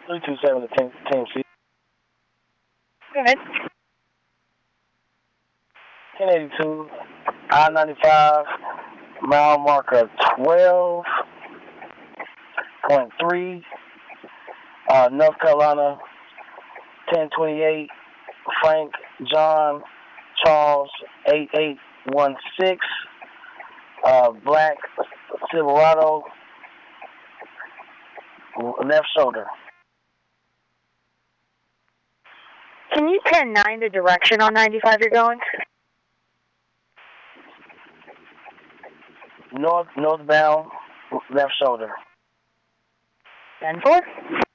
327 to Team C. Go ahead. 1082, I-95, mile marker 12.3, North Carolina, 1028, Frank John Charles 8816, Black Silverado, left shoulder. Can you 10-9 the direction on 95 you're going? Northbound, left shoulder. 10-4.